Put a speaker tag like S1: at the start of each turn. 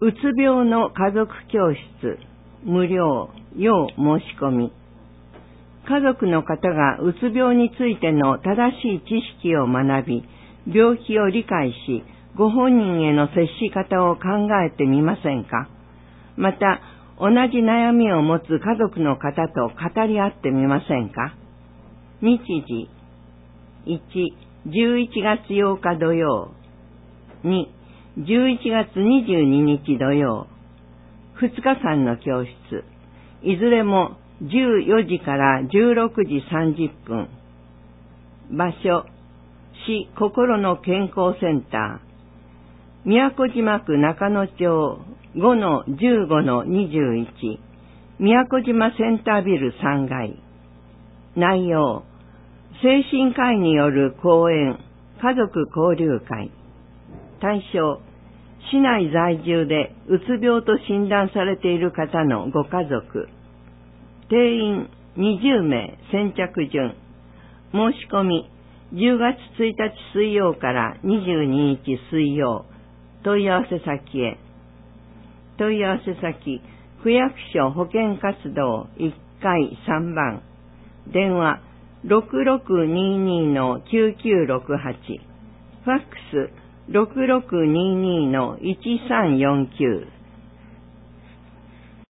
S1: うつ病の家族教室、無料、要申し込み。家族の方がうつ病についての正しい知識を学び、病気を理解し、ご本人への接し方を考えてみませんか？また、同じ悩みを持つ家族の方と語り合ってみませんか？日時、1、11月8日土曜。2、11月22日土曜。2日間の教室。いずれも14時から16時30分。場所、市心の健康センター。宮古島区中野町 5-15-21 宮古島センタービル3階。内容、精神科医による講演、家族交流会。対象、市内在住でうつ病と診断されている方のご家族。定員20名先着順。申し込み10月1日水曜から22日水曜。問い合わせ先へ。問い合わせ先、区役所保健活動1階3番。電話6622-9968。ファックス6622-1349。